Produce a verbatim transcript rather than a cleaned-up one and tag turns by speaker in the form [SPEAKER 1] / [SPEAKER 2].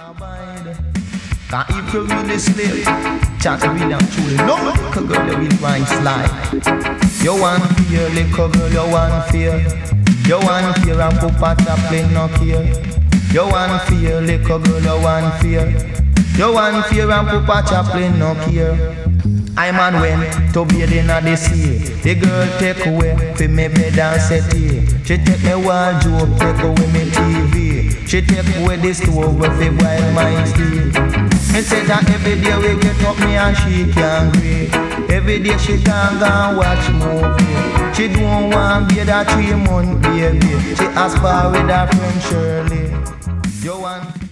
[SPEAKER 1] Cause if you really slip, chat really and truly no little girl you will find slide. You want fear, little girl, you want fear. You want fear and Papa Chaplin no care. You want fear, little girl, you want fear. You want fear and Papa Chaplin no care. I man went to bathe in the sea. The girl take away for me bed and settee. She take me wardrobe, take away me T V. She take away the stove for boil my steam. Me say that every day we get up me and she can grey. Every day she can go and watch movie. She don't want be that three month baby. She ask for with her friend Shirley. You want